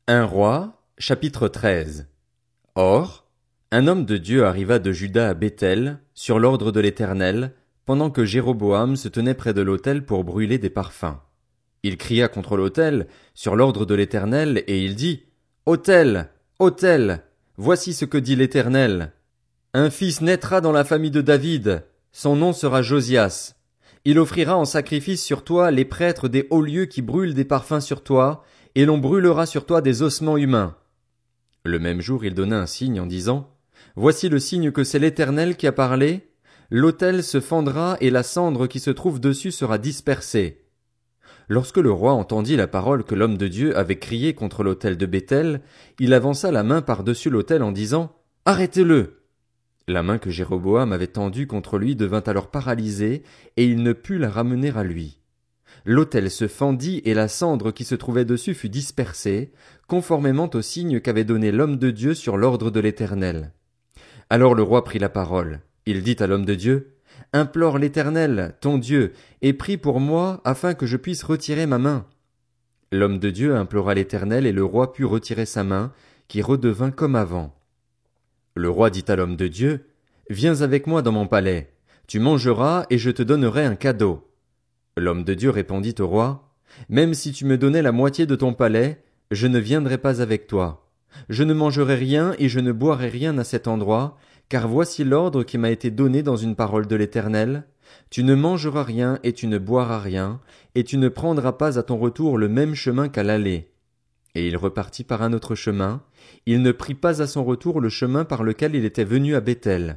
Un roi, chapitre 13. Or, un homme de Dieu arriva de Juda à Béthel, sur l'ordre de l'Éternel, pendant que Jéroboam se tenait près de l'autel pour brûler des parfums. Il cria contre l'autel, sur l'ordre de l'Éternel, et il dit, Autel, autel, voici ce que dit l'Éternel. Un fils naîtra dans la famille de David, son nom sera Josias. Il offrira en sacrifice sur toi les prêtres des hauts lieux qui brûlent des parfums sur toi, et l'on brûlera sur toi des ossements humains. Le même jour il donna un signe en disant, Voici le signe que c'est l'Éternel qui a parlé, l'autel se fendra et la cendre qui se trouve dessus sera dispersée. Lorsque le roi entendit la parole que l'homme de Dieu avait criée contre l'autel de Béthel, il avança la main par-dessus l'autel en disant, Arrêtez-le! La main que Jéroboam avait tendue contre lui devint alors paralysée, et il ne put la ramener à lui. L'autel se fendit et la cendre qui se trouvait dessus fut dispersée, conformément au signe qu'avait donné l'homme de Dieu sur l'ordre de l'Éternel. Alors le roi prit la parole. Il dit à l'homme de Dieu, Implore l'Éternel, ton Dieu, et prie pour moi afin que je puisse retirer ma main. L'homme de Dieu implora l'Éternel et le roi put retirer sa main, qui redevint comme avant. Le roi dit à l'homme de Dieu, Viens avec moi dans mon palais. Tu mangeras et je te donnerai un cadeau. L'homme de Dieu répondit au roi, Même si tu me donnais la moitié de ton palais, je ne viendrai pas avec toi. Je ne mangerai rien et je ne boirai rien à cet endroit, car voici l'ordre qui m'a été donné dans une parole de l'Éternel. Tu ne mangeras rien et tu ne boiras rien, et tu ne prendras pas à ton retour le même chemin qu'à l'aller. Et il repartit par un autre chemin, il ne prit pas à son retour le chemin par lequel il était venu à Béthel.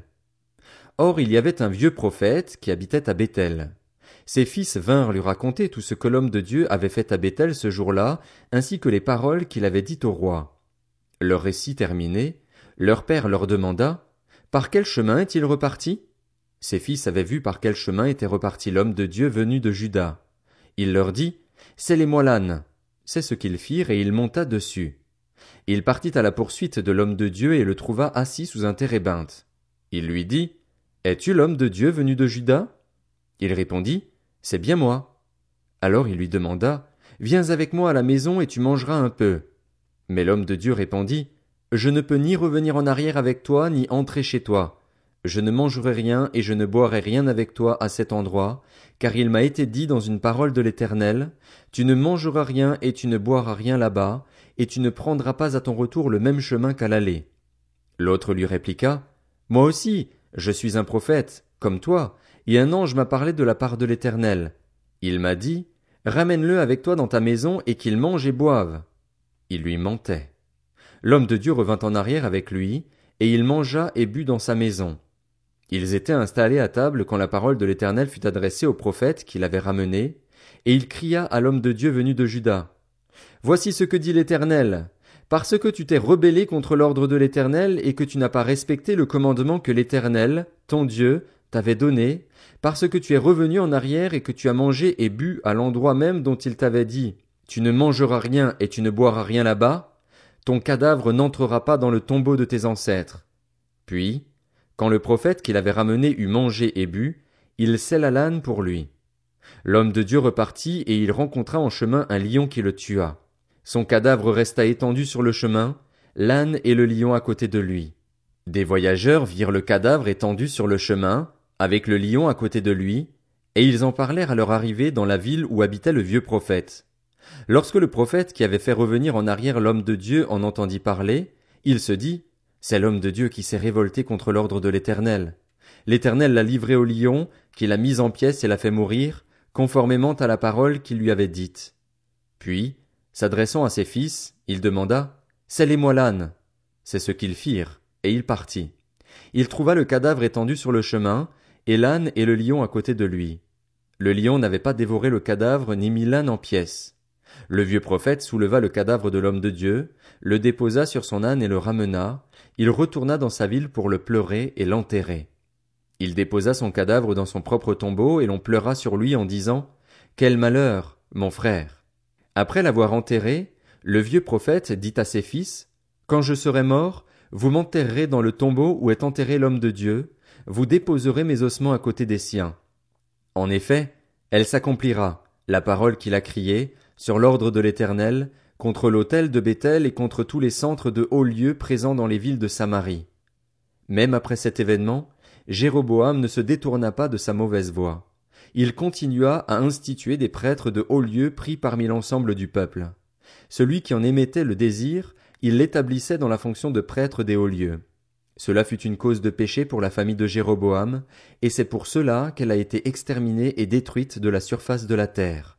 Or il y avait un vieux prophète qui habitait à Béthel. Ses fils vinrent lui raconter tout ce que l'homme de Dieu avait fait à Béthel ce jour-là, ainsi que les paroles qu'il avait dites au roi. Leur récit terminé, leur père leur demanda, Par quel chemin est-il reparti? Ses fils avaient vu par quel chemin était reparti l'homme de Dieu venu de Juda. Il leur dit, Scellez-moi l'âne. C'est ce qu'ils firent et il monta dessus. Il partit à la poursuite de l'homme de Dieu et le trouva assis sous un térébinthe. Il lui dit, Es-tu l'homme de Dieu venu de Juda? Il répondit, C'est bien moi. Alors il lui demanda, Viens avec moi à la maison et tu mangeras un peu. Mais l'homme de Dieu répondit, Je ne peux ni revenir en arrière avec toi, ni entrer chez toi. Je ne mangerai rien et je ne boirai rien avec toi à cet endroit, car il m'a été dit dans une parole de l'Éternel, Tu ne mangeras rien et tu ne boiras rien là-bas, et tu ne prendras pas à ton retour le même chemin qu'à l'aller. L'autre lui répliqua, Moi aussi, je suis un prophète, comme toi, et un ange m'a parlé de la part de l'Éternel. Il m'a dit, Ramène-le avec toi dans ta maison et qu'il mange et boive. Il lui mentait. L'homme de Dieu revint en arrière avec lui, et il mangea et but dans sa maison. Ils étaient installés à table quand la parole de l'Éternel fut adressée au prophète qui l'avait ramené, et il cria à l'homme de Dieu venu de Juda. Voici ce que dit l'Éternel. Parce que tu t'es rebellé contre l'ordre de l'Éternel et que tu n'as pas respecté le commandement que l'Éternel, ton Dieu, t'avait donné, parce que tu es revenu en arrière et que tu as mangé et bu à l'endroit même dont il t'avait dit, Tu ne mangeras rien et tu ne boiras rien là-bas, ton cadavre n'entrera pas dans le tombeau de tes ancêtres. Puis, quand le prophète qui l'avait ramené eut mangé et bu, il sella l'âne pour lui. L'homme de Dieu repartit et il rencontra en chemin un lion qui le tua. Son cadavre resta étendu sur le chemin, l'âne et le lion à côté de lui. Des voyageurs virent le cadavre étendu sur le chemin, avec le lion à côté de lui, et ils en parlèrent à leur arrivée dans la ville où habitait le vieux prophète. Lorsque le prophète qui avait fait revenir en arrière l'homme de Dieu en entendit parler, il se dit, C'est l'homme de Dieu qui s'est révolté contre l'ordre de l'Éternel. L'Éternel l'a livré au lion, qui l'a mis en pièces et l'a fait mourir, conformément à la parole qu'il lui avait dite. Puis, s'adressant à ses fils, il demanda, Scellez-moi l'âne. C'est ce qu'ils firent, et il partit. Il trouva le cadavre étendu sur le chemin, et l'âne et le lion à côté de lui. Le lion n'avait pas dévoré le cadavre ni mis l'âne en pièces. Le vieux prophète souleva le cadavre de l'homme de Dieu, le déposa sur son âne et le ramena. Il retourna dans sa ville pour le pleurer et l'enterrer. Il déposa son cadavre dans son propre tombeau et l'on pleura sur lui en disant, Quel malheur, mon frère! Après l'avoir enterré, le vieux prophète dit à ses fils, Quand je serai mort, vous m'enterrerez dans le tombeau où est enterré l'homme de Dieu, vous déposerez mes ossements à côté des siens. En effet, elle s'accomplira, la parole qu'il a criée, sur l'ordre de l'Éternel, contre l'autel de Béthel et contre tous les centres de hauts lieux présents dans les villes de Samarie. Même après cet événement, Jéroboam ne se détourna pas de sa mauvaise voie. Il continua à instituer des prêtres de hauts lieux pris parmi l'ensemble du peuple. Celui qui en émettait le désir, il l'établissait dans la fonction de prêtre des hauts lieux. Cela fut une cause de péché pour la famille de Jéroboam, et c'est pour cela qu'elle a été exterminée et détruite de la surface de la terre.